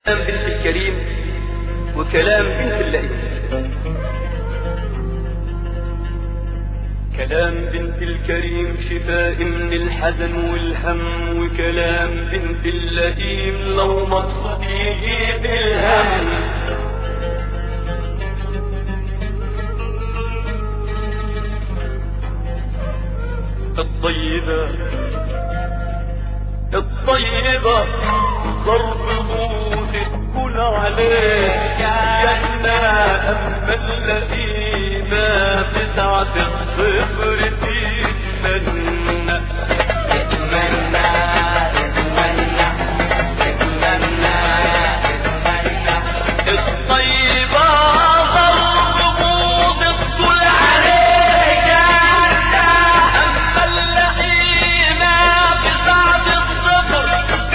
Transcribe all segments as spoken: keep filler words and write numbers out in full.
كلام بنت الكريم وكلام بنت اللئيم. كلام بنت الكريم شفاء من الحزن والهم، وكلام بنت اللئيم لو مقصود يجيب الهم. الطيبة الطيبة ضرب موت تكون عليه جنة، أما اللئيمة بسعة الصفر تتمنى تتمنى تتمنى تتمنى تتمنى. الطيبة ضرب موت تكون عليه جنة، أما اللئيمة بسعة الصفر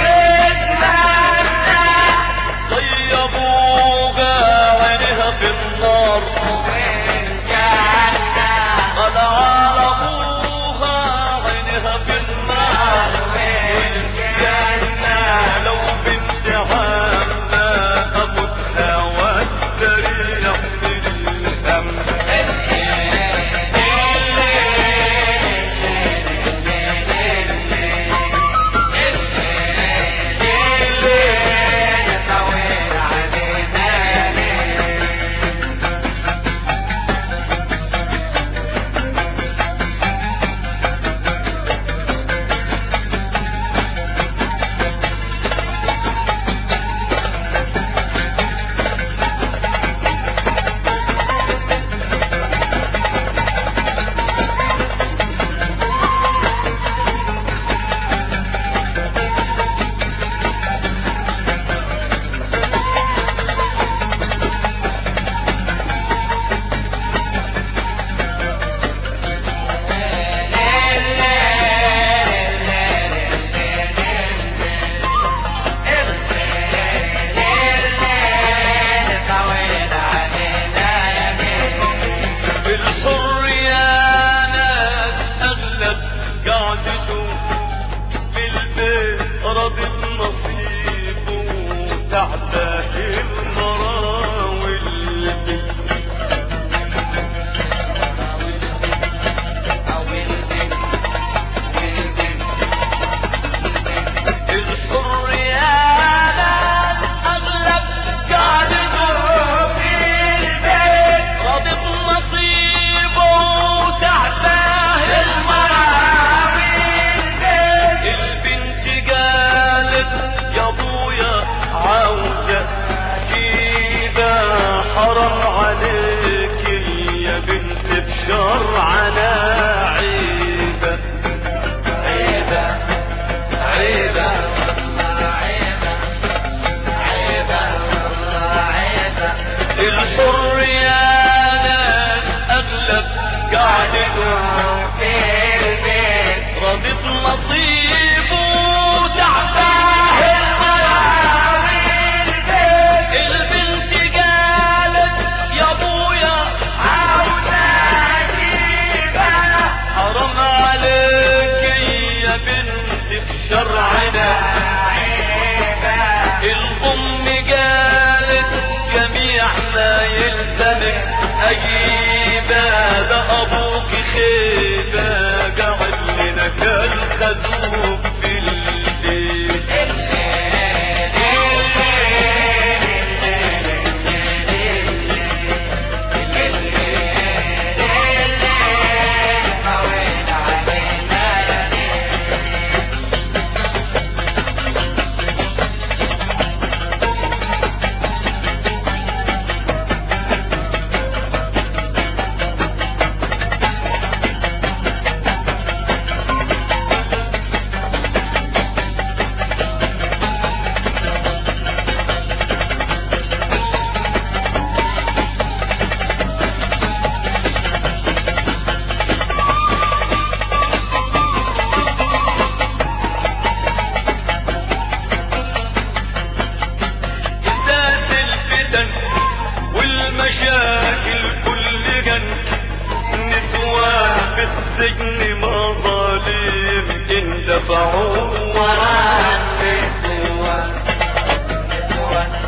شرعنا عيبة عيبة عيبة عيبة عيبة عيبة. الحر يا ناس أغلب قاعدته في البيت رضيت نصيبه تعباه المراوي البيت. البنت قالت يا ابويا حرام عليك يا بنت في شرعنا عيبة. الأم قالت جميع ما يلزمك أجيبة، ده أبوك خيبة قعد لنا كالخزوب في الليل. السجن مظالم اندفعوا ورا النسوان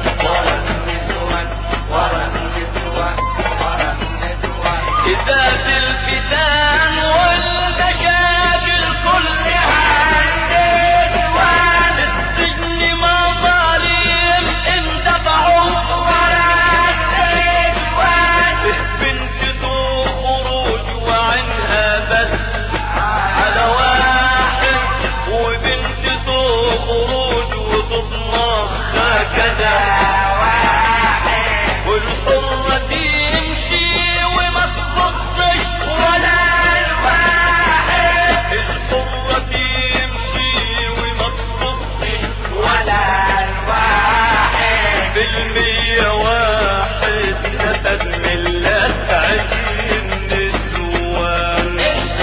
كذا واحد، والحرة تمشي وما تبصش ولا الواحد، الحرة تمشي وما تبصش ولا الواحد، بالمية واحد نفذ ملة عشرين نسوان.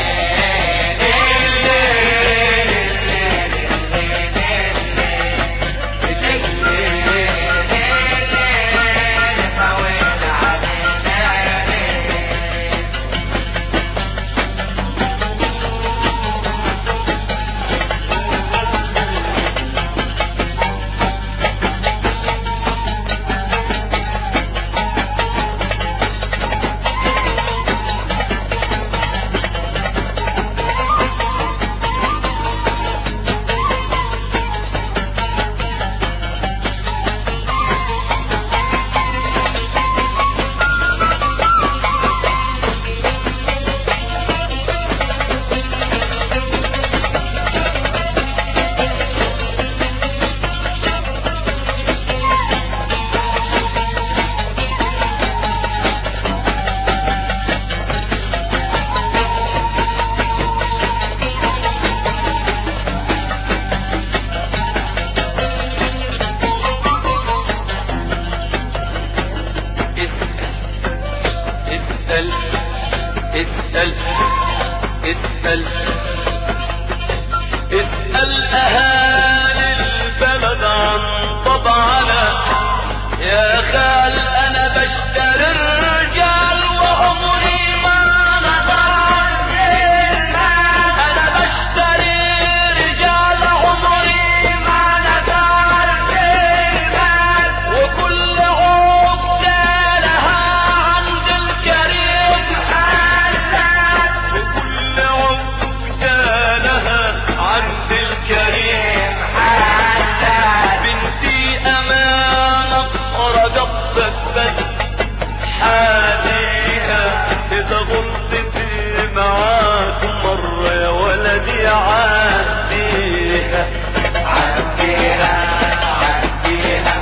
اسأل اسأل اسأل أهالي البلد عن طبعنا، يا خال أنا بشتري الرجال وعمري ما نظرت المال، أنا بشتري رجال عمري ما نظرت المال، وكل عقدة لها عند الكريم وكل عقدة لها عند الكريم حالات، بنتي أمانة رقبتك بس حاليها، إذا غلطت معاك مرة يا ولدي عديها عديها عديها،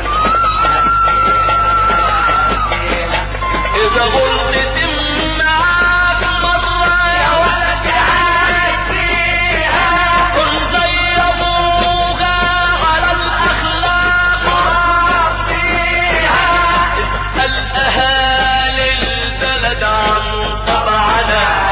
إذا غلطت معاك مرة يا ولدي عديها، كن زي أبوها على الأخلاق ربيها، اسأل أهالي البلد عن طبعنا،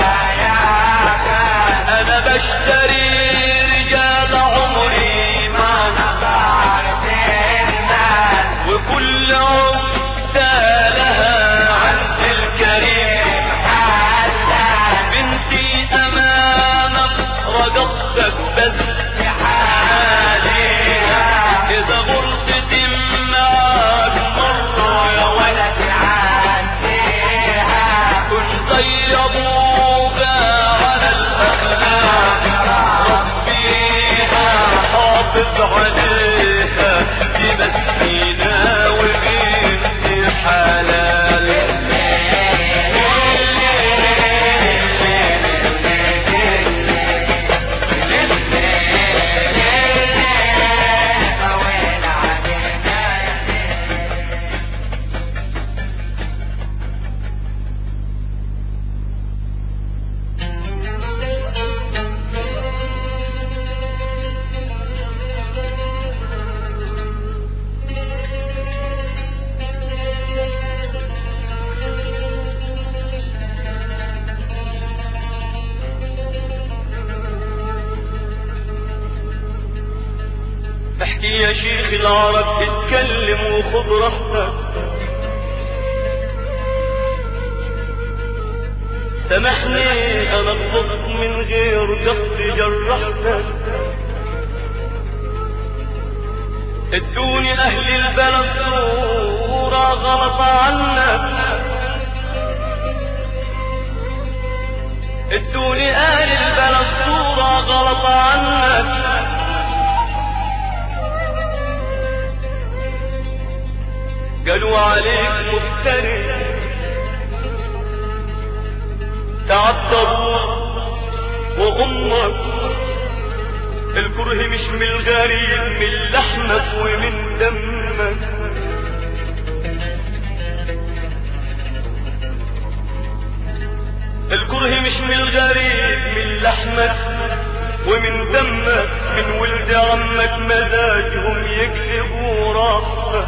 أنا بشتري رجال عمري ما نظرت المال، وكل عقدة لها عند الكريم حالات، بنتي أمانة رقبتك بس حاليها، إذا غلطت معاك مرة يا ولد عديها، كن زي أبوها على الأخلاق ربيها، حافظ عليها دي مسكينة وبنت حلال. احكي يا شيخ العرب اتكلم وخذ راحتك، سامحني انا غلطت من غير قصد جرحتك، ادوني اهل البلد صورة غلط عنك، ادوني اهل البلد صورة غلط عنك، قالوا عليك مفتري تعطروا، وامك الكره مش من الغريب، من لحمك ومن دمك، غريب من لحمك ومن دمك، من ولد عمك مزاجهم يكذبوا ربك.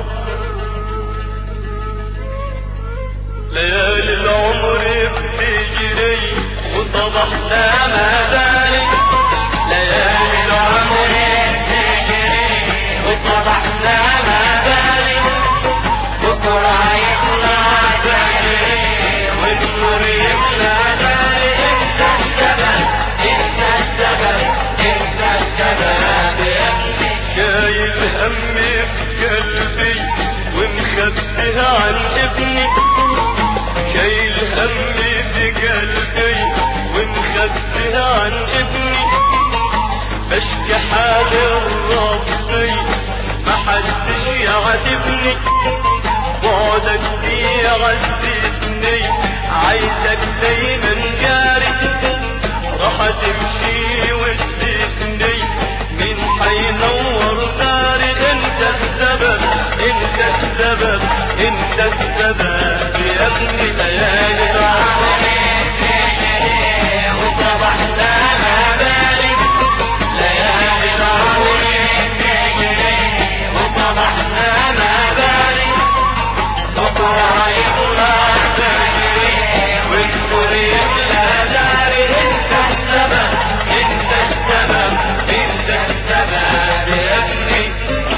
ليالي العمر بتجري وصبحنا ما بالي، ليالي العمر بتجري وصبحنا ما بالي، بكرة يطلع بدري والنور يطلع بالي. انت السبب انت السبب انت السبب يا ابني. شايل همي في قلبي ومخبيها عن ابني، شايل همي في قلبي ومخبيها عن ابني، بشكي حالي ربي محدش يعاتبني، بعدك دي عزتني عايزك دايما جاري، راح تمشي وتسيبني مين حينور داري. انت السبب انت السبب انت السبب يا ابني. ليالي العمر بتجري وصبحنا ما بالي، ليالي العمر بتجري وصبحنا ما بالي، بكرة يطلع بدري والنور يملى داري. انت السبب انت السبب انت السبب يا ابني.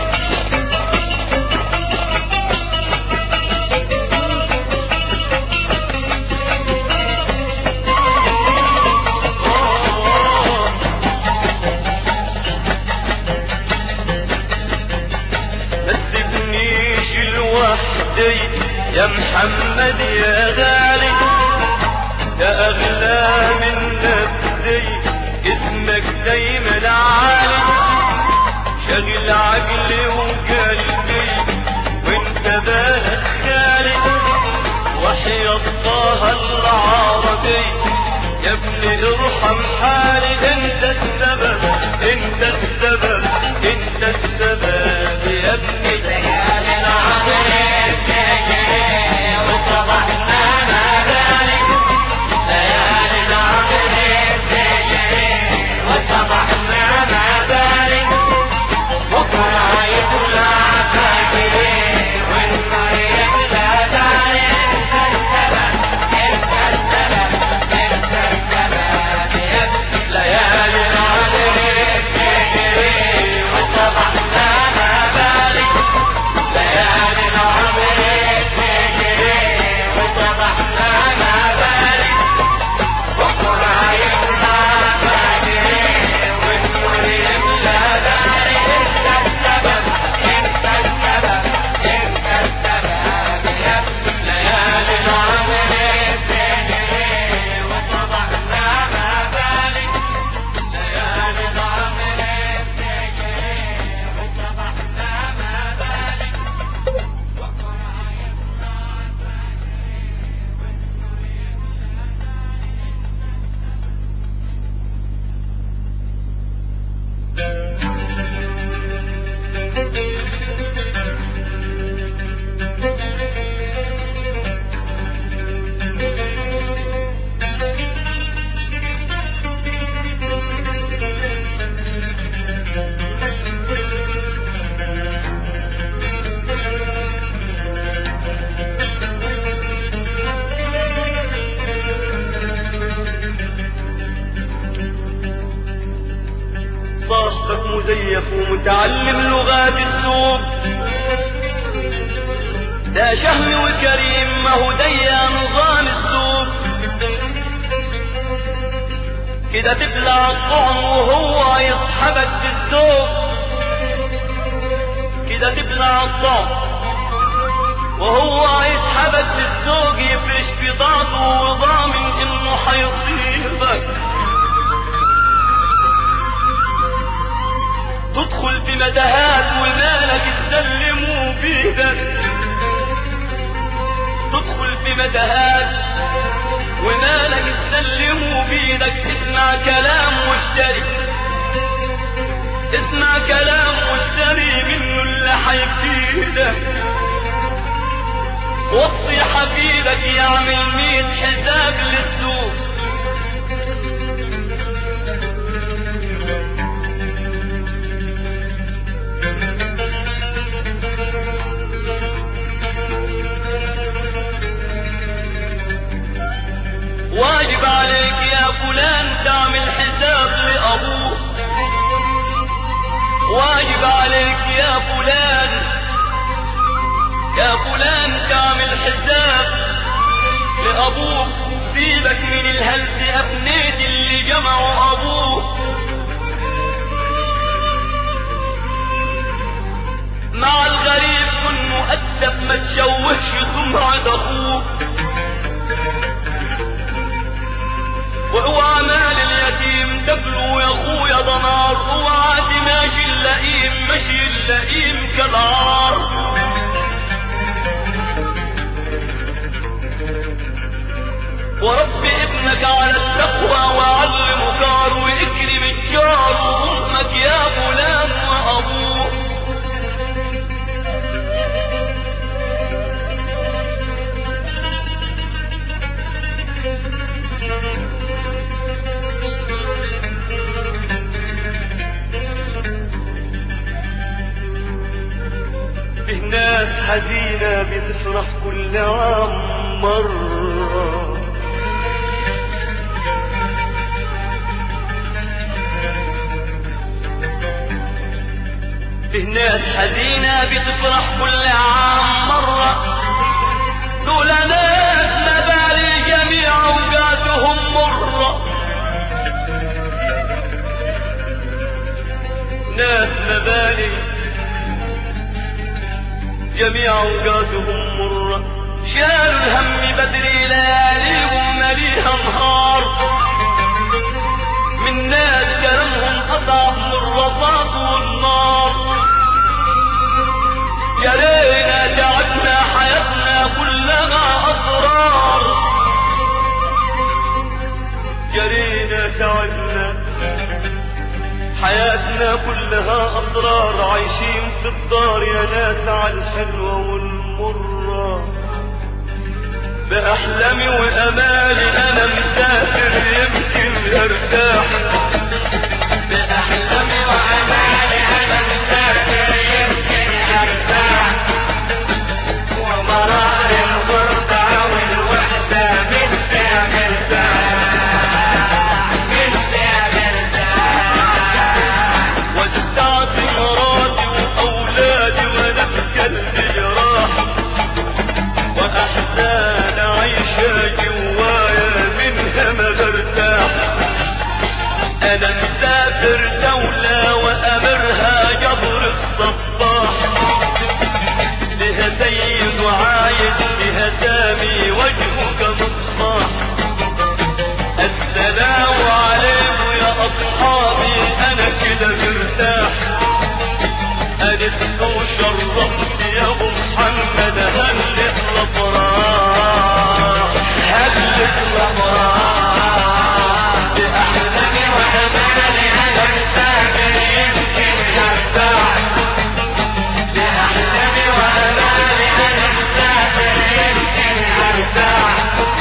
يا محمد يا غالي يا أغلى من نفسي، اسمك دايما عالي، شغل عقلي وقلبي وانت بالك خالي، وحياة الله العربي يا ابني ارحم حالي. انت السبب انت السبب انت السبب يا ابني. ليالي العمر بتجري وصبحنا ما بالي، ليالي العمر بتجري وصبحنا ما بالي، بكرة يطلع بدري والنور يملى داري. انت السبب انت السبب انت السبب يا ابني. ليالي العمر بتجري وصبحنا ما بالي، ليالي العمر بتجري وصبحنا ما بالي، بكرة يطلع بدري والنور يملى داري. انت السبب انت السبب انت السبب يا ابني. ليالي العمر بتجري وصبحنا ما بالي، ليالي العمر بتجري وصبحنا ما بالي، صاحبك مزيف ومتعلم لغات السوق، ده شهم وكريم ما هو ديا نظام السوق، كده تبلع الطعم وهو يصحبك في الذوق، كده تبلع الطعم وهو يسحبك في الذوق، يفرش بضاعته وضامن انه حيصيبك، تدخل في متاهات ومالك تسلموا بيدك، تدخل في متاهات ومالك تسلموا بيدك، تسمع كلام واشتري، تسمع كلام واشتري منه اللي حيفيدك، وصي حبيبك يعمل ميت حساب للسوق، فلان تعمل حساب لأبوك، واجب عليك يا فلان يا فلان تعمل حساب لأبوك، سيبك من الهلس أبنيت اللي جمعوا أبوك، مع الغريب كن مؤدب ما تشوهش سمعة أخوك، واوعى مال اليتيم تبلو يا اخويا ضنار، اوعى تماشي اللئيم مشي اللئيم كالعار، وربي ابنك على التقوى وعلمه جار، واكرم الجار وامك يا فلان وابوه. فيه ناس حزينة بتفرح كل عام مرة، فيه ناس حزينة بتفرح كل عام مرة، دول ناس مبالي جميع أوقاتهم مرة، ناس مبالي جميع أوقاتهم مرة، شالوا الهم بدري لياليهم مليها نهار، من ناس كلامهم أصعب من الرصاص والنار، يا لينا تعبنا حياتنا كلها أسرار، يا لينا تعبنا حياتنا كلها أسرار، عايشين في الدار يا ناس على الحلوة والمرة، بأحلامي وأمالي أنا مسافر يمكن أرتاح، بأحلامي وأمالي أنا مسافر يمكن أرتاح، ومرار الغربة والوحدة من فيها مرتاح، وتعطي مراتي وأولادي ونبكى الجراح، وأحزان عيشة جوايا منها ما برتاح، أنا مسافر دولة وأمرها جبر الصباح، لها سيد وعايد لها سامي وجهك مصباح، السلام عليكم يا أصحابي أنا كده مرتاح، أنست وشرفت يا أبو محمد هلت الأفراح، هلت الأفراح، بأحلامي وأمالي أنا مسافر يمكن أرتاح، بأحلامي وأمالي أنا مسافر يمكن أرتاح،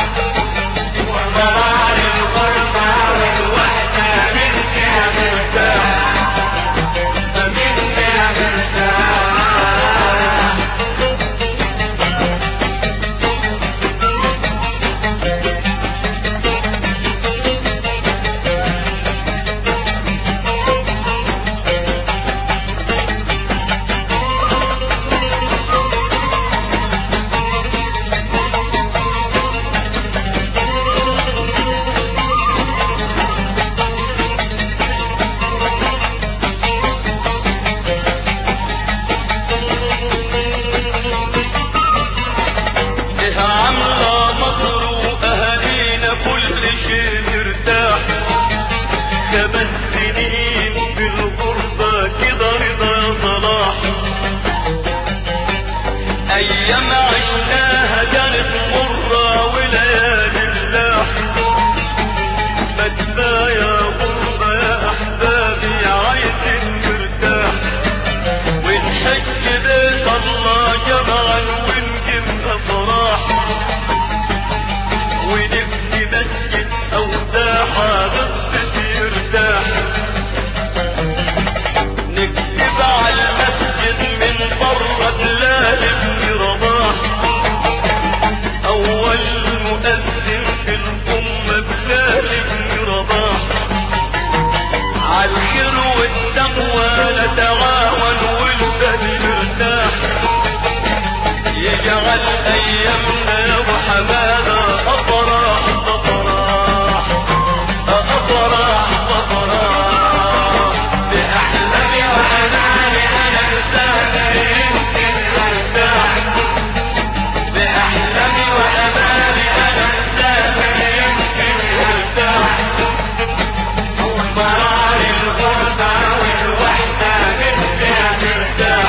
ومرار الغربة والوحدة من فيها مرتاح، من فيها مرتاح. خمس سنين في الغربة كده رضا صلاح، أيام عشناها كانت مرة وليالي اللاح، ما كفاية غربة يا أحبابي عايزين نرتاح، ونحج بيت الله جمعا ونجيب أفراح، ونبني مسجد أو ساحة يرتاح، نكتب على المسجد من برة لا ابن رباح، اجعل ايامنا يا ابو حماده افراح افراح افراح افراح باحلامي وامالي انا مسافر يمكن ارتاح باحلامي وامالي انا مسافر يمكن ارتاح مرار الغربه والوحده نفسي ارتاح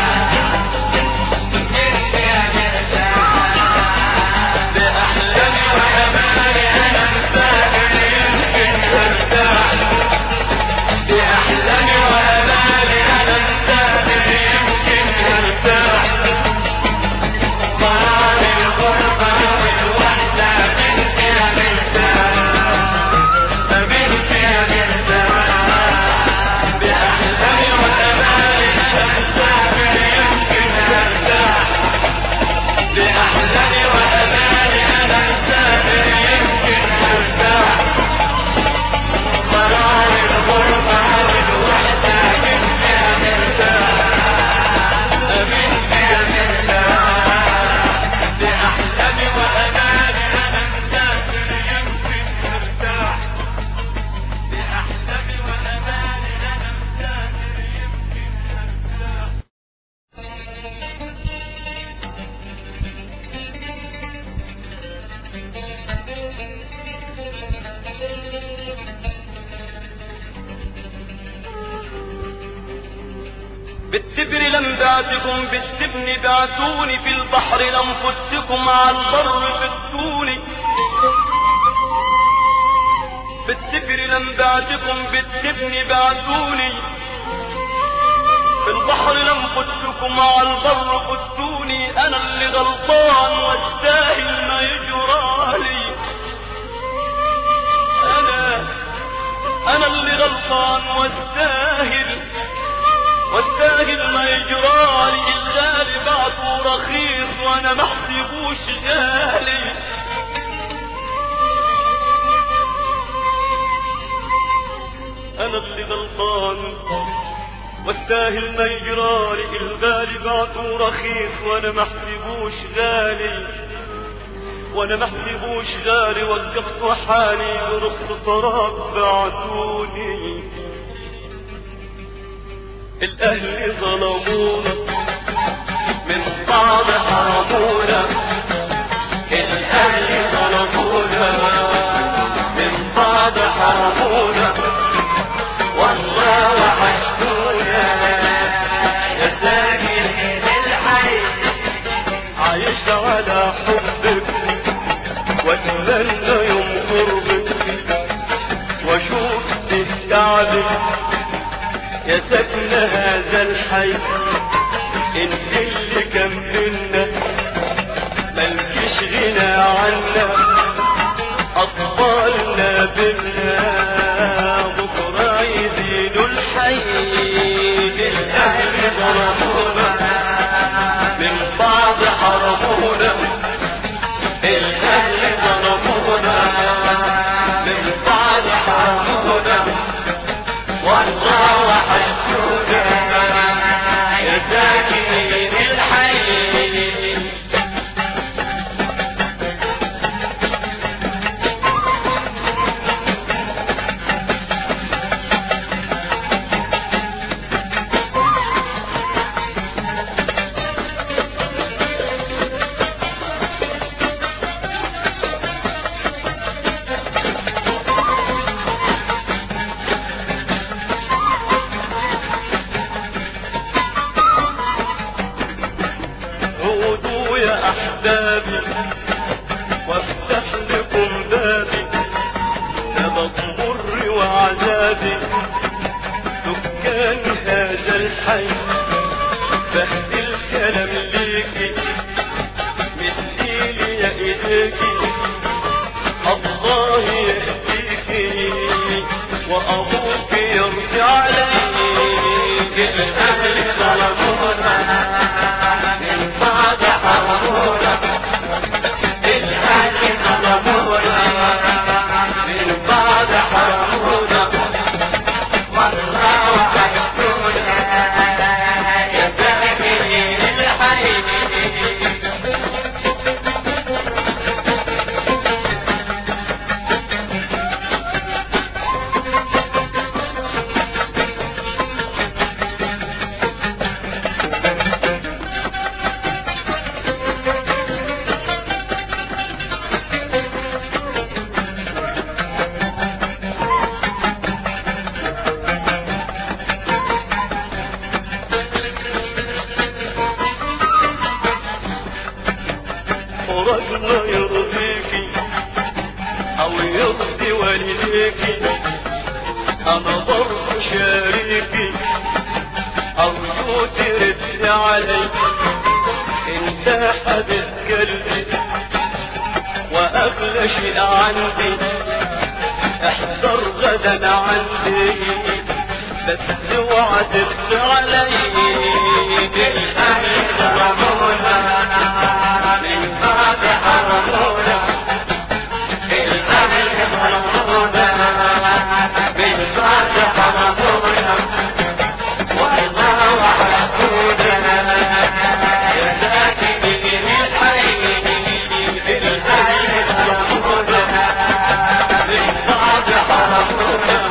بالتبر لم بعتكم بالسبن بعتوني في البحر لم فتكم على البر فتوني بالتبر لم بعتكم بالسبن بعتوني في البحر لم فتكم على البر فتوني انا اللي غلطان واستاهل ما يجرالي انا انا اللي غلطان واستاهل واستاهل ما يجرالي الغالي بعته رخيص وانا محسبوش غالي انا اللي غلطان واستاهل ما يجرالي الغالي بعته رخيص وانا محسبوش غالي وانا محسبوش غالي وقفت حالي برخص طراب بعتوني الاهل ظلمونا من بعض حرمونا الاهل ظلمونا من بعض حرمونا والله وحشتونا يا ساكن الحي عايش على حبك واتمنى يوم قربك واشوف تستعبك يا سكن هذا الحي انت اللي كملنا ملكش غنى عنا اطفالنا بنا بكره يزيدوا الحي الاهل ظلمونا من بعض حرمونا الاهل ظلمونا من بعض حرمونا والله وحشتونا يا ساكنين الحي وافتح لكم بابي نبض مر وعذابي سكان هذا الحي بهد الكلام ليكي مثيلي يا ايديكي الله يهديكي وابوك يرضي عليك الاهل ظلمونا من بعد حرمونا الاهل ظلمونا من بعد حرمونا والله وحشتونا يا ساكنين الحي أمرك ما يرضيكي أو يرضي والديكي أنا برضو شريكي أرجو ترد علي انت حبيب قلبي وأغلى شيء عندي احضر غدا عندي بس اوعى تبكي علي بالأهل حرمونا بالبعد حرمونا بالأهل حرمونا بالبعد حرمونا والله وحدونا يا ساكنين الحي بالأهل حرمونا بالبعد حرمونا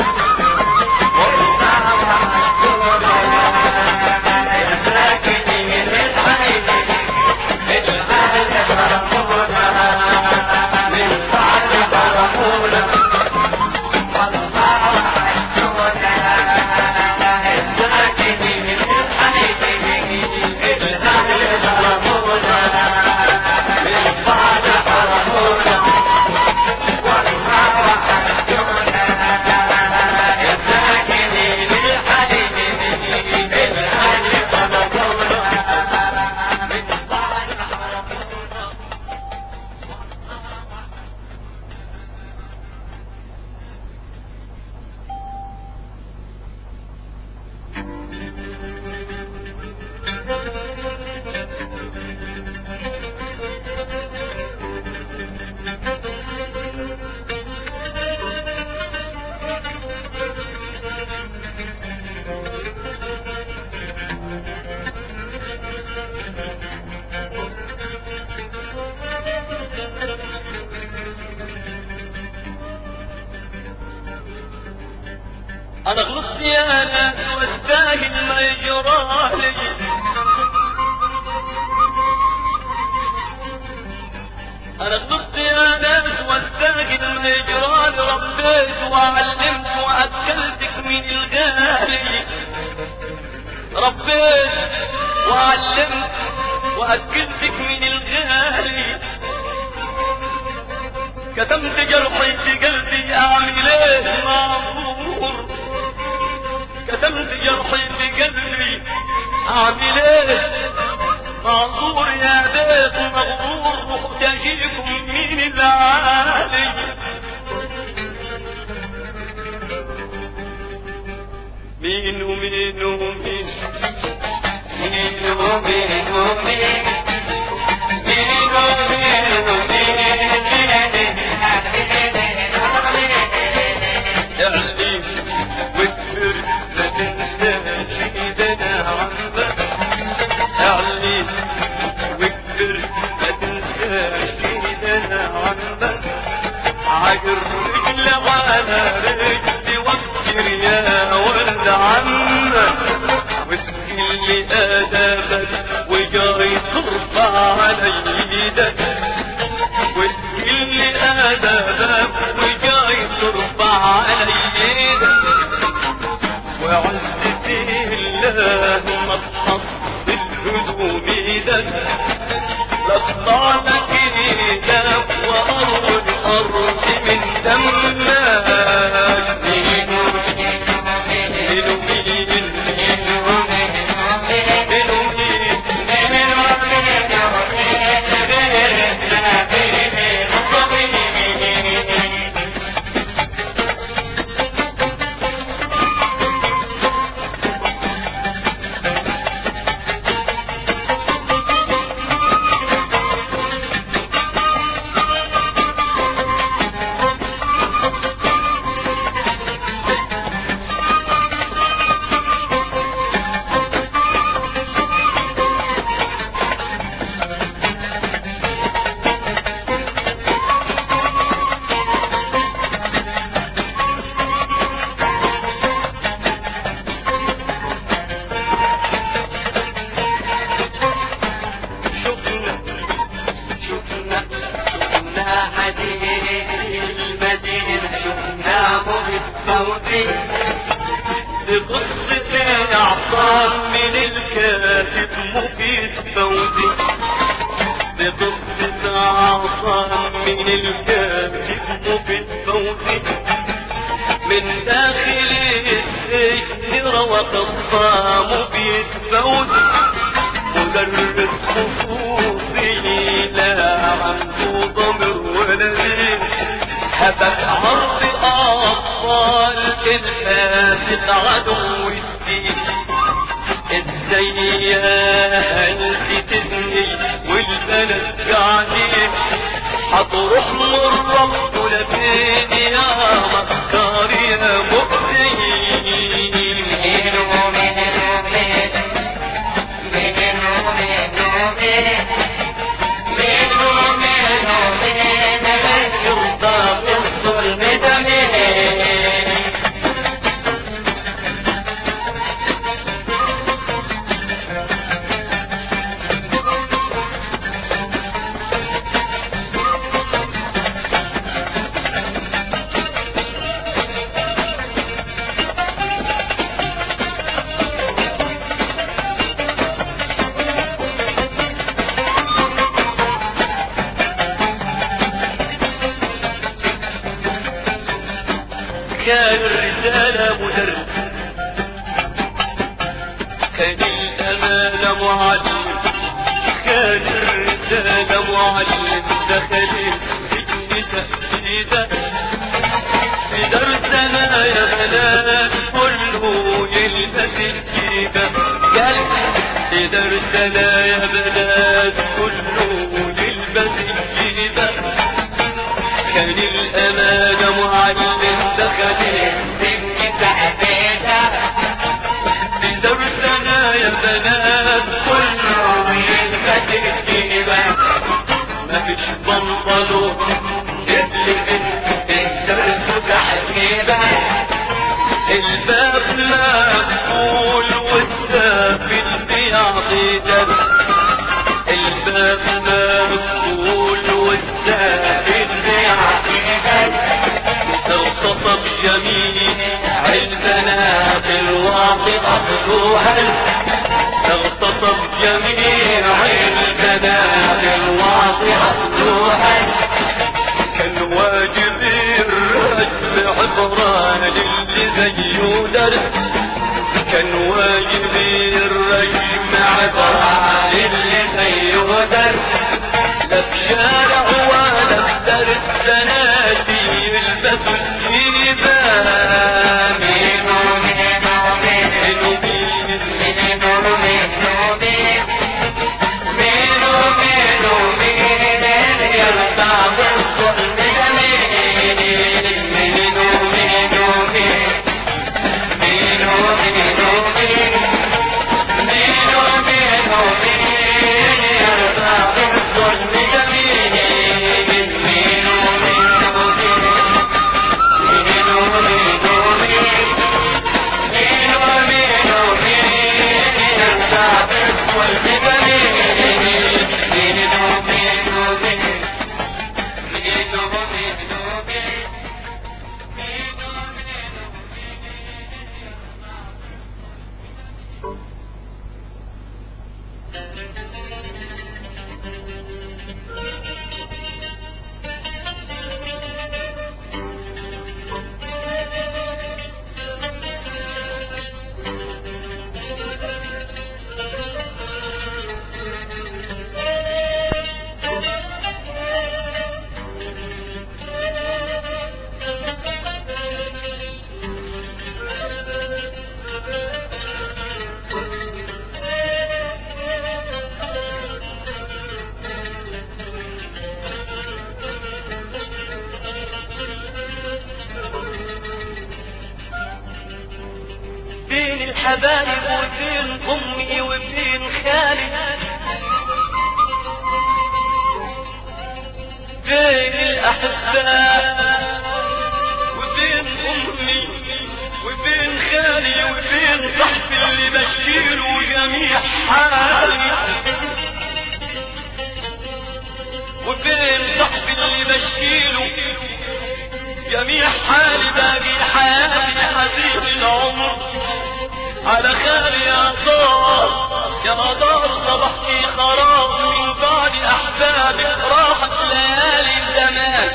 أنا غلطت يا ناس والساهل ما يجرالي أنا غلطت يا ناس والساهل ما يجرالي ربيت وعلمت وأكلتك من الغالي ربيت وعلمت وأكلتك من الغالي كتمت جرحي في قلبي أعمل إيه معذور كتمت جرحي في قلبي أعمل إيه معذور يا بيت مغرور محتاجيكم من العالي مين ومين ومين مين ومين ومين مين ومين ومين اعلي واكبر ما تنساش ايدنا عنك اعلي واكبر ما تنساش ايدنا عنك عجر رجل على رجل وفكر يا ولد عمك واسكن ادابك وجاي ترفع على ايدك واسكن ادابك وجاي ترفع على ايدك وعزة الله ما تحصل الهدوم ايدك لطالك ايدك وارض الارض من دمك مين مين بقصة عصام من الكاتب في الصوت من داخل السجن روى قصام بيتفوت مدرس خصوصي لا عنده ضمر ولا دين هبت عرض أطفال الفاسد عدو الدين ازاي يا هلتي تبني والبلد قاعدين هتروح مرة ولا فين يا مكار يا مبدين كان الرسالة مدرس كان الأمانة معلم كان الرسالة معلم دخل السجن تأكيدا في درسنا يا بنات كله يلبس الجيبة قال في درسنا يا بنات كله يلبس الجيبة كان الأمانة معلم دخل السجن تأكيدا في درسنا يا بنات كله يلبس الجيبة مفيش بنطلون يتلبس الدرس تحكيبة الباب مقفول والسافل بيعطي درس الباب مقفول والسافل بيعطي درس اغتصب جميع البنات الواطئة خذوها اغتصب جميع البنات الواطئة خذوها كان واجب الرجل عبران للي زيه درس كان واجب الرجل عبران للي زيه درس لا بشارع ولا بدرس بناتي يلبسوا الجيبة مينو مينو مينو مينو مينو مينو مينو يرفع بالظلم جميل مينو مينو مينو مينو مينو مينو يرفع بالظلم جميل مينو مينو الحبايب وفين امي وفين خالي فين الاحباء وفين امي وفين خالي وفين صاحبي اللي بشكيله جميع حالي وفين صاحبي اللي بشكيله جميع حالي باقي حياتي حزين العمر على خالي يا دار يا دار صبحتي خراب من بعد أحلام أحبابك راحت ليالي زمان،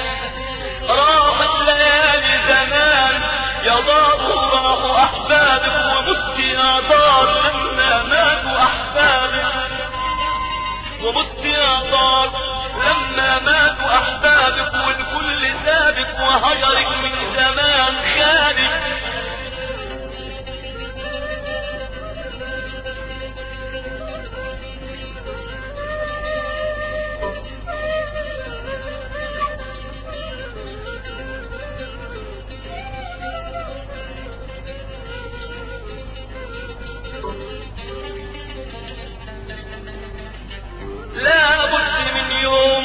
راحت ليالي زمان يا دار وراحوا أحبابك ومت يا دار لما ماتوا أحبابك، ومت يا دار لما ماتوا أحبابك والكل سابك وهجرك من زمان خالك. لا بد من يوم،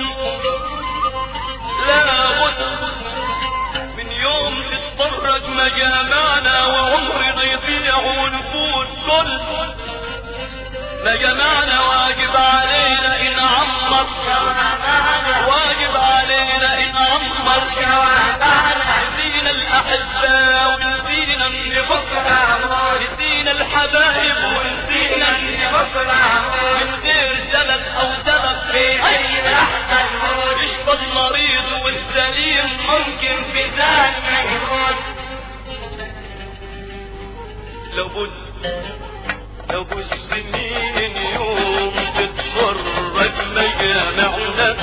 لا بد من يوم تتفرج مجامعنا وعمرنا يضيع ونفوت كل مجامعنا. واجب علينا إن عمر، واجب علينا إن عمر نسينا الأحباء ونسينا النفقة، نسينا الحبايب ونسينا النفقة من غير سبب أو سبب في أي لحظة يشفى المريض والسليم ممكن في ثانية يموت. لابد لابد من يوم تتفرج مجامعنا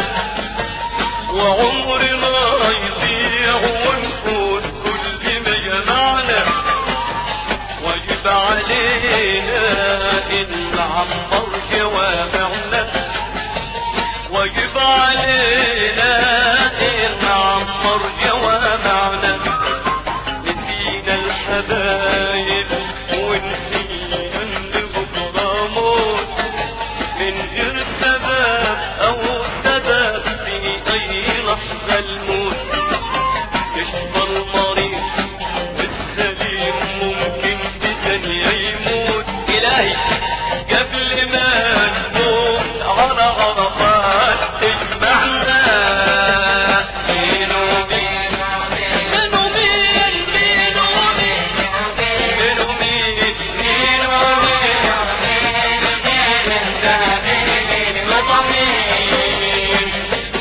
وعمرنا يضيع ونفوت كل مجامعنا. واجب علينا إن نعمر جوامعنا، واجب علينا إن نعمر جوامعنا. نسينا الحبايب ونسينا البكرة موت من غير سبب أو سبب في أي لحظة الموت. يشفى المريض والسليم ممكن في ثانية يموت. إلهي قبل ما نموت على عرفات اجمعنا. مين ومين مين ومين مين ومين مين ومين مين ومين وطمين.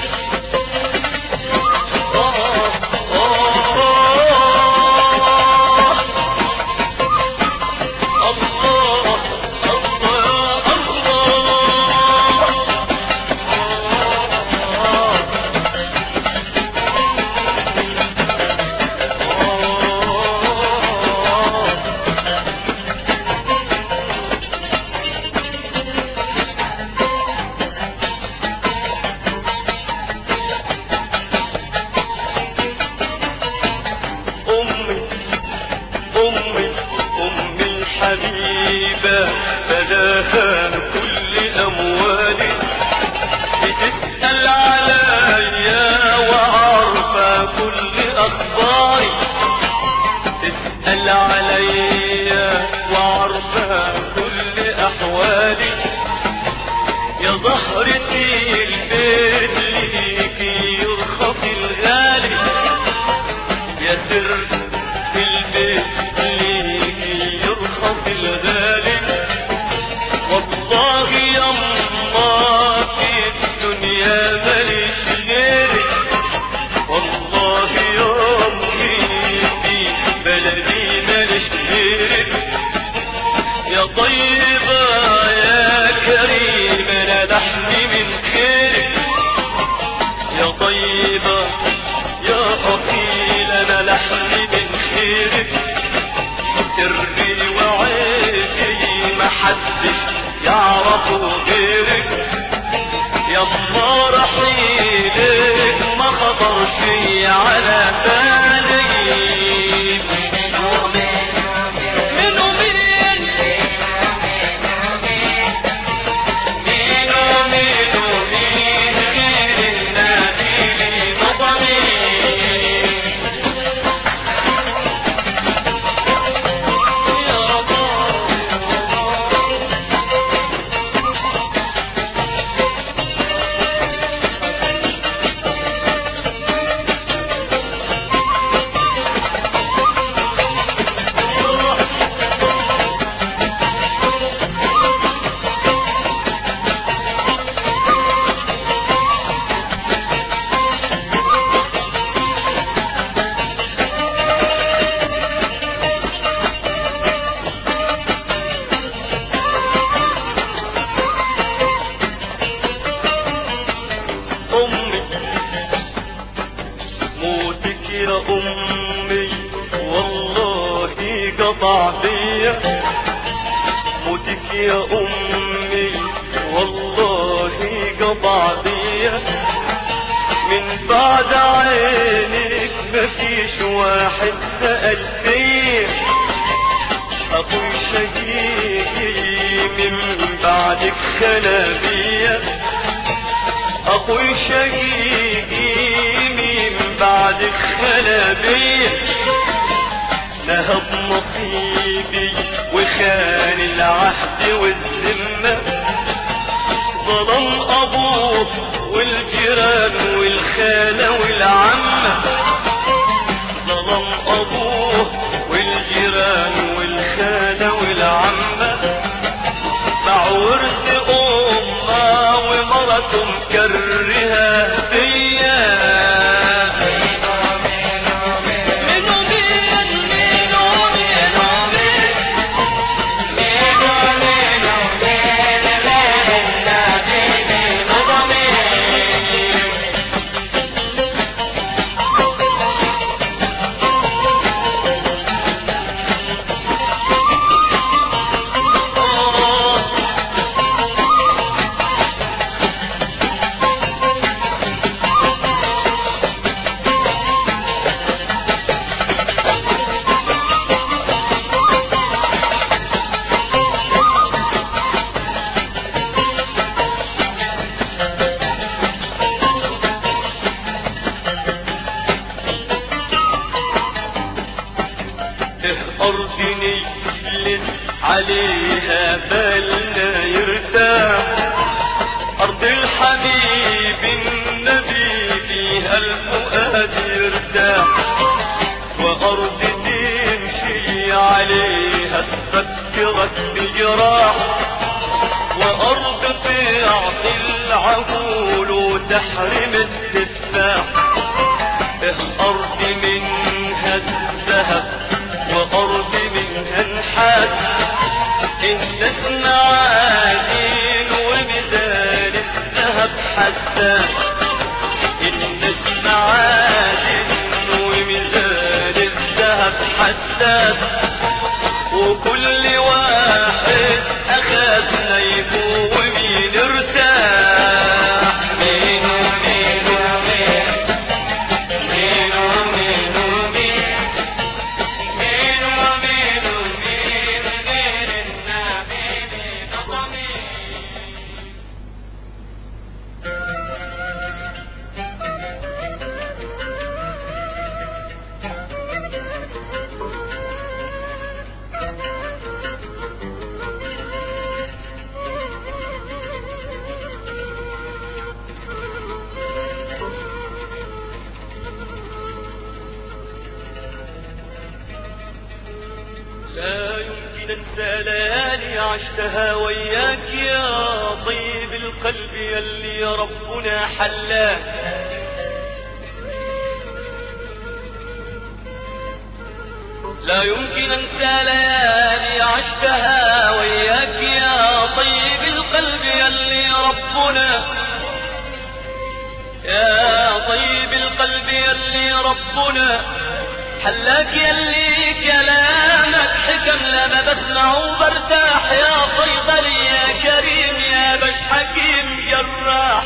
حبيبة فداها كل أموالي، بتسأل عليا وعارفة كل أخباري، تسأل عليا وعارفة كل أحوالي. يا ظهرتي البيت ليكي يرخص الغالي، يا سر في البيت ليكي يرخص الغالي. والله يما في الدنيا ماليش غيرك، والله يمي في بلدي ماليش غيرك. يا طيبة يا كريم انا لحمي من خيرك، يا طيبة يا أصيل انا لحمي من خيرك. سري وعيبي محدش يعرفه غيرك، يما رحيلك ما خطرش على بالي. قطع بيا موتك يا أمي والله قطع بيا من بعد عينك مفيش واحد سأل فيا أخوي شقيقي من بعدك خلا بيا أخوي شقيقي من بعدك خلا بيا نهب نصيبي وخان العهد والذمة ظلم أبوه والجيران والخالة والعمة ظلم أبوه والجيران والخالة والعمة بعورت أمه ومرته مكرهة فيا أرضني لن عليها بالنا يرتاح أرض الحبيب النبي فيها الفؤاد يرتاح وأرض تمشي عليها تفكرك بجراح وأرض تعطي العقول وتحرم التفاح أرض منها الذهب وأرض منها النحاس الناس معادن وميزان الذهب حساس الناس معادن وميزان الذهب حساس وكل واحد أخذ نيفه ومين ارتاح مين ومين ومين مين ومين ومين لا يمكن انسى ليالي عشتها وياك يا طيب القلب يلي ربنا حلاه لا يمكن انسى ليالي عشتها وياك يا طيب القلب يلي ربنا يا طيب القلب يلي ربنا حلاك يلي كلامك حكم لما بسمعه برتاح يا صيدلي يا كريم يا بش حكيم جراح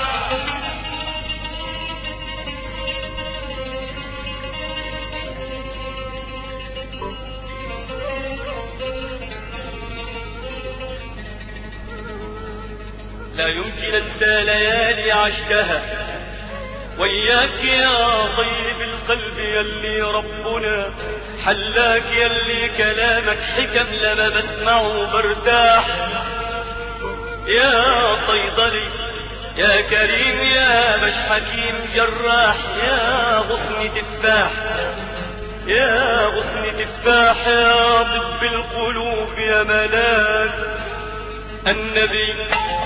لا يمكن انسى ليالي عشتها وياك يا طيب القلب يلي ربنا حلاك يلي كلامك حكم لما بسمعه برتاح يا صيدلي يا كريم يا بش حكيم جراح يا غصن تفاح يا غصن تفاح يا طب القلوب يا ملاك النبي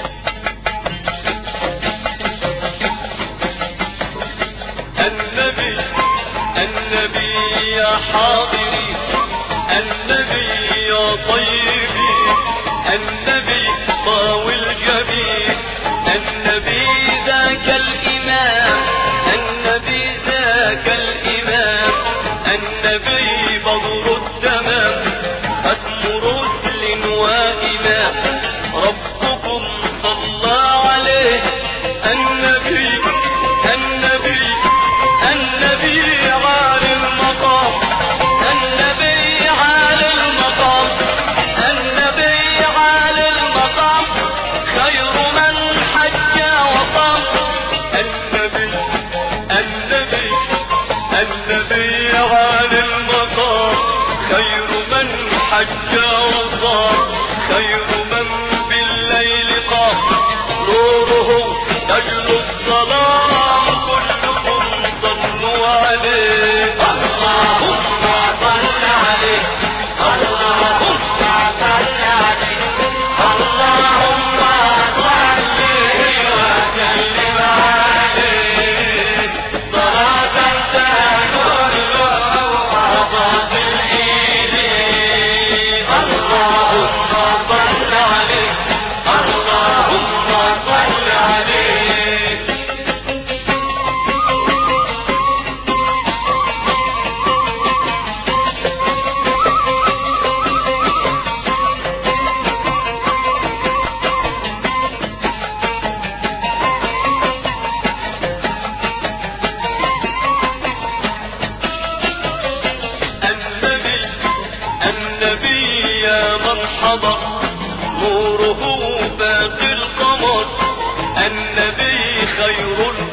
النبي النبي يا حاضري النبي يا طيبي النبي طاوي الجبين النبي ذاك الإمام النبي ذاك الإمام النبي بدر التمام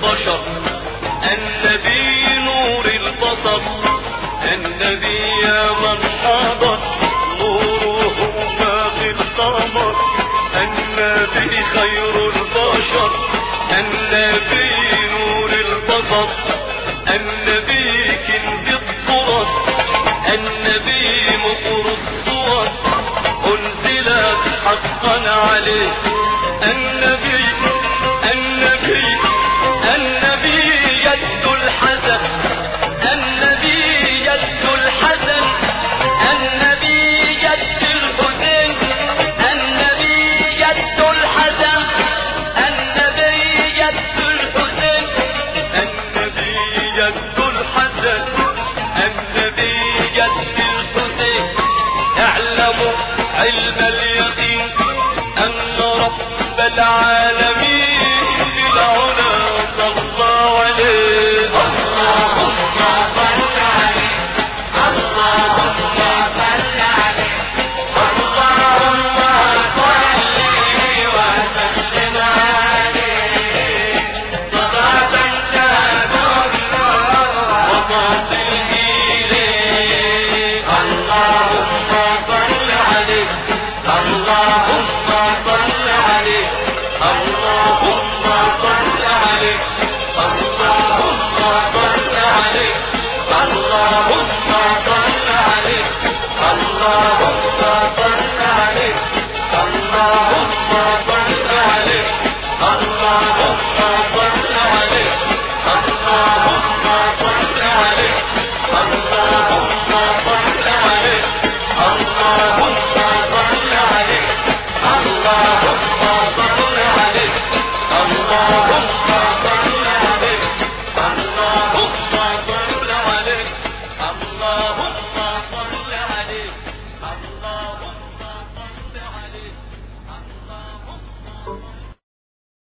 البشر النبي نور البصر النبي يا من حضر نوره ما في القمر النبي خير البشر النبي نور البصر النبي كنز الطرق النبي مقر الصور انزلت حقا عليه النبي النبي النبي يد الحسن النبي يد الحسن النبي يد الحسين النبي يد الحسن النبي يد الحسين النبي يد الحسن النبي يد الحسين اعلموا علم اليقين ان رب العالمين بالعلا صلى عليه اللهم صل عليه اللهم صل عليه اللهم صل وسلم عليه صلاة تدل وتصل إليه اللهم صل عليه اللهم صل عليه اللهم صل عليه اللهم صل عليه اللهم صل عليه اللهم صل عليه اللهم صل عليه اللهم صل عليه اللهم صل عليه اللهم